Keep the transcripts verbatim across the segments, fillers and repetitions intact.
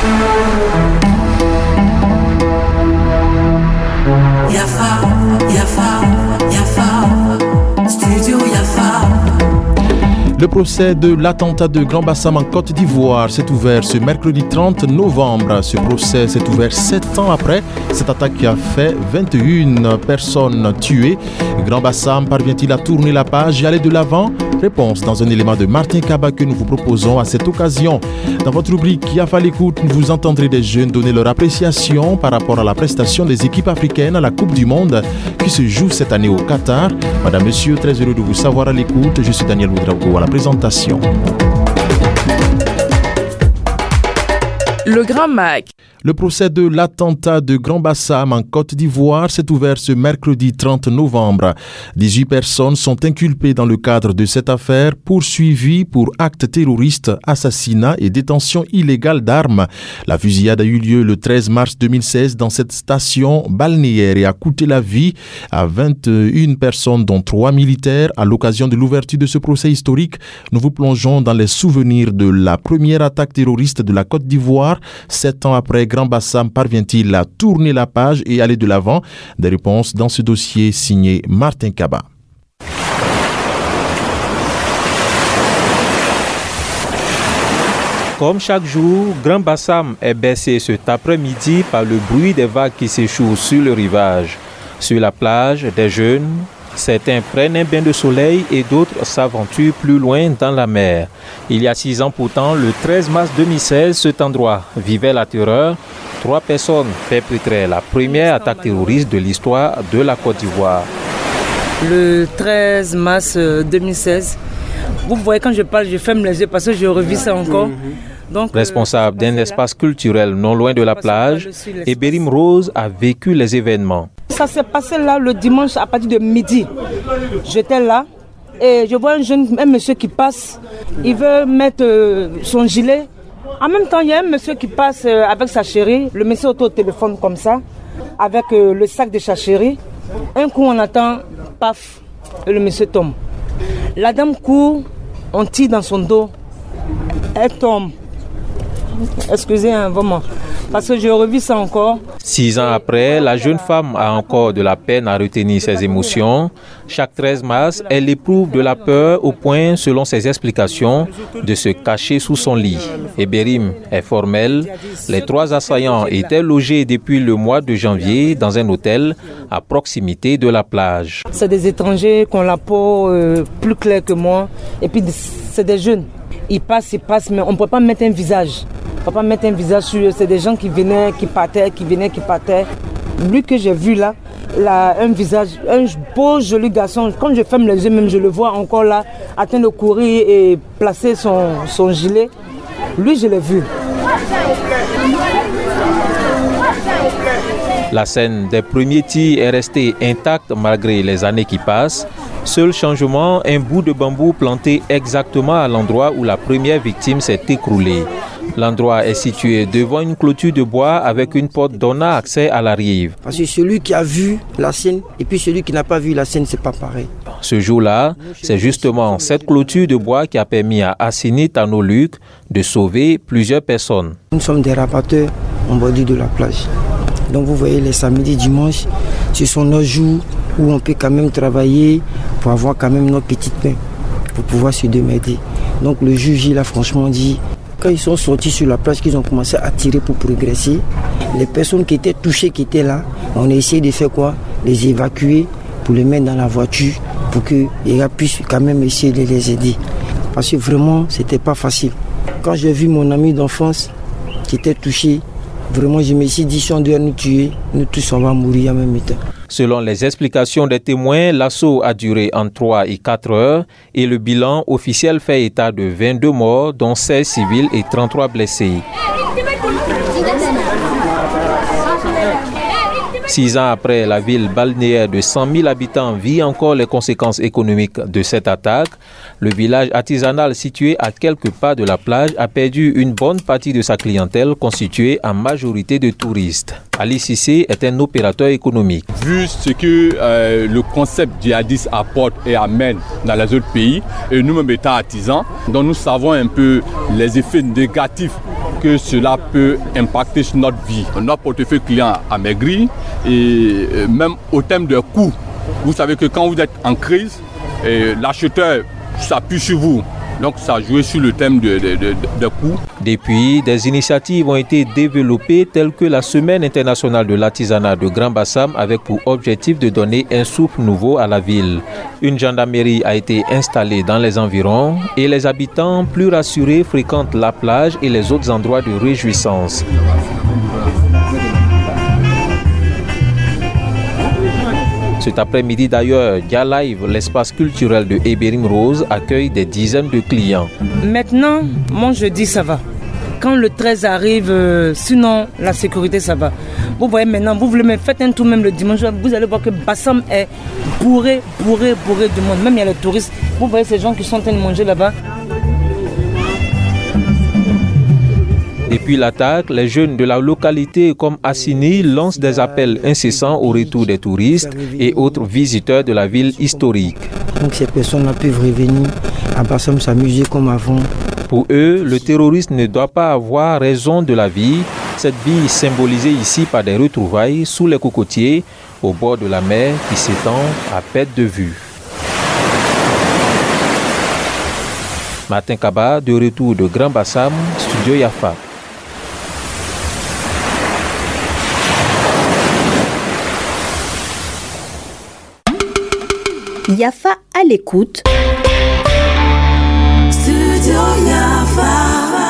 Yafa, Yafa, Yafa, Studio Yafa. Le procès de l'attentat de Grand Bassam en Côte d'Ivoire s'est ouvert ce mercredi trente novembre. Ce procès s'est ouvert sept ans après cette attaque qui a fait vingt et une personnes tuées. Grand Bassam parvient-il à tourner la page et aller de l'avant? Réponse dans un élément de Martin Kaba que nous vous proposons à cette occasion. Dans votre rubrique Yafa l'écoute, vous entendrez des jeunes donner leur appréciation par rapport à la prestation des équipes africaines à la Coupe du Monde qui se joue cette année au Qatar. Madame, Monsieur, très heureux de vous savoir à l'écoute. Je suis Daniel Ouedraogo à la présentation. Le Grand Mac. Le procès de l'attentat de Grand Bassam en Côte d'Ivoire s'est ouvert ce mercredi trente novembre. dix-huit personnes sont inculpées dans le cadre de cette affaire, poursuivies pour actes terroristes, assassinat et détention illégale d'armes. La fusillade a eu lieu le treize mars deux mille seize dans cette station balnéaire et a coûté la vie à vingt et une personnes, dont trois militaires. À l'occasion de l'ouverture de ce procès historique, nous vous plongeons dans les souvenirs de la première attaque terroriste de la Côte d'Ivoire. Sept ans après, Grand Bassam parvient-il à tourner la page et aller de l'avant? Des réponses dans ce dossier signé Martin Kaba. Comme chaque jour, Grand Bassam est baissé cet après-midi par le bruit des vagues qui s'échouent sur le rivage. Sur la plage, des jeunes, certains prennent un bain de soleil et d'autres s'aventurent plus loin dans la mer. Il y a six ans pourtant, le treize mars deux mille seize, cet endroit vivait la terreur. Trois personnes perpétraient la première attaque terroriste de l'histoire de la Côte d'Ivoire. Le treize mars deux mille seize, vous voyez quand je parle, je ferme les yeux parce que je revis ça encore. Donc, responsable d'un espace culturel non loin de la plage, Ebérim Rose a vécu les événements. Ça s'est passé là le dimanche à partir de midi. J'étais là et je vois un jeune, un monsieur qui passe. Il veut mettre euh, son gilet. En même temps, il y a un monsieur qui passe euh, avec sa chérie. Le monsieur est au téléphone comme ça, avec euh, le sac de sa chérie. Un coup, on attend, paf, et le monsieur tombe. La dame court, on tire dans son dos. Elle tombe. Excusez, hein, vraiment. Parce que je revis ça encore. Six ans après, la jeune femme a encore de la peine à retenir ses émotions. Chaque treize mars, elle éprouve de la peur au point, selon ses explications, de se cacher sous son lit. Ebérim est formel. Les trois assaillants étaient logés depuis le mois de janvier dans un hôtel à proximité de la plage. C'est des étrangers qui ont la peau euh, plus claire que moi. Et puis, c'est des jeunes. Ils passent, ils passent, mais on ne peut pas mettre un visage. On ne peut pas mettre un visage sur eux. C'est des gens qui venaient, qui partaient, qui venaient, qui partaient. Lui que j'ai vu là, là, un visage, un beau, joli garçon. Quand je ferme les yeux, même je le vois encore là, en train de courir et placer son, son gilet. Lui, je l'ai vu. La scène des premiers tirs est restée intacte malgré les années qui passent. Seul changement, un bout de bambou planté exactement à l'endroit où la première victime s'est écroulée. L'endroit est situé devant une clôture de bois avec une porte donnant accès à la rive. Parce que celui qui a vu la scène et puis celui qui n'a pas vu la scène, c'est pas pareil. Ce jour-là, c'est justement cette clôture de bois qui a permis à Assini Tano-Luc de sauver plusieurs personnes. Nous sommes des rapatteurs en bordure de la plage. Donc vous voyez, les samedis, dimanches, ce sont nos jours où on peut quand même travailler pour avoir quand même nos petites mains, pour pouvoir se démerder. Donc le juge, il a franchement dit, quand ils sont sortis sur la plage, qu'ils ont commencé à tirer pour progresser, les personnes qui étaient touchées, qui étaient là, on a essayé de faire quoi? Les évacuer pour les mettre dans la voiture, pour qu'ils puissent quand même essayer de les aider. Parce que vraiment, c'était pas facile. Quand j'ai vu mon ami d'enfance qui était touché, vraiment, je me suis dit, si on doit nous tuer, nous tous, on va mourir en même temps. Selon les explications des témoins, l'assaut a duré entre trois et quatre heures et le bilan officiel fait état de vingt-deux morts, dont seize civils et trente-trois blessés. Six ans après, la ville balnéaire de cent mille habitants vit encore les conséquences économiques de cette attaque. Le village artisanal situé à quelques pas de la plage a perdu une bonne partie de sa clientèle constituée en majorité de touristes. Ali Cissé est un opérateur économique. Vu ce que euh, le concept djihadiste apporte et amène dans les autres pays, et nous-mêmes étant artisans, donc nous savons un peu les effets négatifs que cela peut impacter sur notre vie. Notre portefeuille client a maigri et même au thème des coûts. Vous savez que quand vous êtes en crise, l'acheteur s'appuie sur vous. Donc ça a joué sur le thème de, de, de, de coûts. Depuis, des initiatives ont été développées telles que la Semaine internationale de l'artisanat de Grand Bassam avec pour objectif de donner un souffle nouveau à la ville. Une gendarmerie a été installée dans les environs et les habitants plus rassurés fréquentent la plage et les autres endroits de réjouissance. Cet après-midi d'ailleurs, Dia Live, l'espace culturel de Ebérim Rose, accueille des dizaines de clients. Maintenant, mon jeudi, ça va. Quand le treize arrive, euh, sinon la sécurité, ça va. Vous voyez maintenant, vous voulez me faire un tour même le dimanche, vous allez voir que Bassam est bourré, bourré, bourré du monde. Même il y a les touristes. Vous voyez ces gens qui sont en train de manger là-bas. Depuis l'attaque, les jeunes de la localité comme Assini lancent des appels incessants au retour des touristes et autres visiteurs de la ville historique. Donc ces personnes-là peuvent revenir à Bassam s'amuser comme avant. Pour eux, le terroriste ne doit pas avoir raison de la vie. Cette vie symbolisée ici par des retrouvailles sous les cocotiers au bord de la mer qui s'étend à perte de vue. Martin Kaba, de retour de Grand Bassam, Studio Yafa. Yafa à l'écoute. Studio Yafa.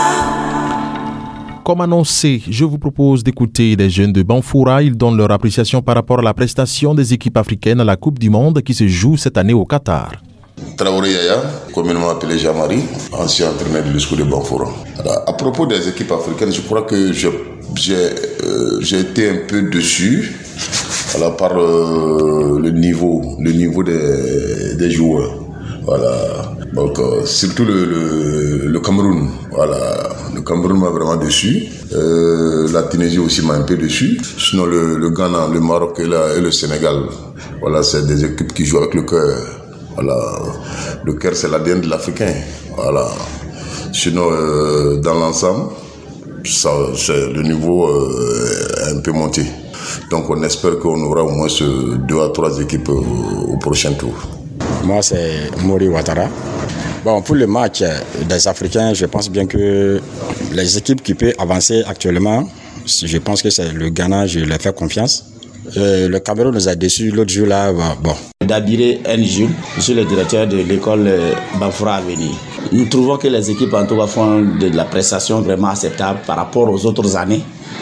Comme annoncé, je vous propose d'écouter les jeunes de Banfoura. Ils donnent leur appréciation par rapport à la prestation des équipes africaines à la Coupe du Monde qui se joue cette année au Qatar. Traoré Yaya, communément appelé Jean-Marie, ancien entraîneur de l'U S C O de Banfoura. Alors, à propos des équipes africaines, je crois que je, j'ai, euh, j'ai été un peu déçu alors, par euh, le niveau, le niveau des, des joueurs. Voilà. Donc, euh, surtout le, le, le Cameroun. Voilà. Le Cameroun m'a vraiment déçu. Euh, la Tunisie aussi m'a un peu déçu. Sinon, le, le Ghana, le Maroc et, la, et le Sénégal, voilà, c'est des équipes qui jouent avec le cœur. Voilà. Le cœur, c'est l'A D N de l'Africain. Voilà. Sinon, euh, dans l'ensemble, ça, c'est, le niveau euh, est un peu monté. Donc, on espère qu'on aura au moins ce deux à trois équipes au, au prochain tour. Moi, c'est Mori Ouattara. Bon, pour le match des Africains, je pense bien que les équipes qui peuvent avancer actuellement, je pense que c'est le Ghana, je leur fais confiance. Euh, le Cameroun nous a déçus l'autre jour là. Bon. Dabiré N. Jules, je suis le directeur de l'école Banfoura Avenir. Nous trouvons que les équipes en tout cas font de la prestation vraiment acceptable par rapport aux autres années.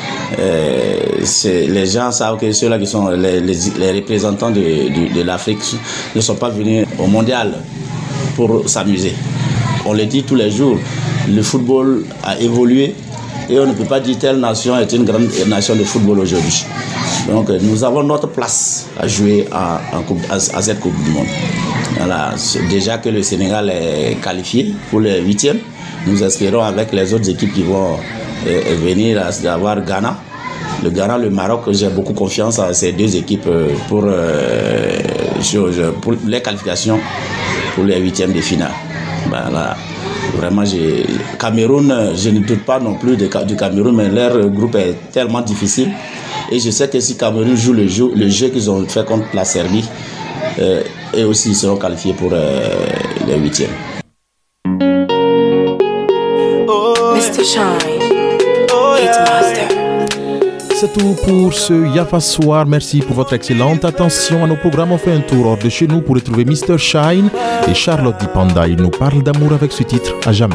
Euh, c'est, les gens savent que ceux-là qui sont les, les, les représentants de, de, de l'Afrique ne sont pas venus au mondial pour s'amuser. On le dit tous les jours, le football a évolué et on ne peut pas dire telle nation est une grande nation de football aujourd'hui. Donc nous avons notre place à jouer en, en coupe, à, à cette Coupe du Monde. Voilà, déjà que le Sénégal est qualifié pour les huitièmes, nous espérons avec les autres équipes qui vont euh, venir à avoir Ghana. Le Ghana, le Maroc, j'ai beaucoup confiance à ces deux équipes pour, euh, pour les qualifications pour les huitièmes de finale. Voilà. Vraiment, j'ai... Cameroun, je ne doute pas non plus de, du Cameroun, mais leur groupe est tellement difficile. Et je sais que si Cameroun joue le jeu, le jeu qu'ils ont fait contre la Serbie, euh, et aussi ils seront qualifiés pour euh, les huitièmes. mister Shine, Hitmaster. C'est tout pour ce Yafa Soir. Merci pour votre excellente attention à nos programmes. On fait un tour hors de chez nous pour retrouver mister Shine et Charlotte Dipanda. Il nous parle d'amour avec ce titre à jamais.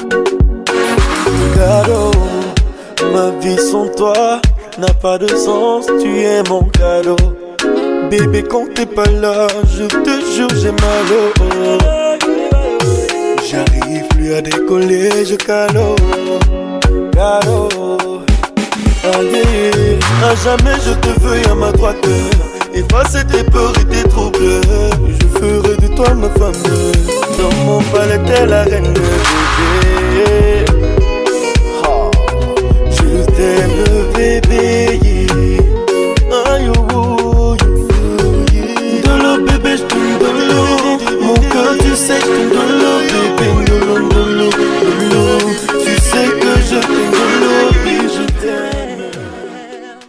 Cadeau, ma vie sans toi n'a pas de sens, tu es mon cadeau. Bébé, quand t'es pas là, je te jure, j'ai mal au haut. J'arrive plus à décoller, je calo. Cadeau, allez, à jamais je te veux à ma droite. Effacer tes peurs et tes troubles. Je ferai de toi ma femme. Dans mon palais, t'es la reine de bébé.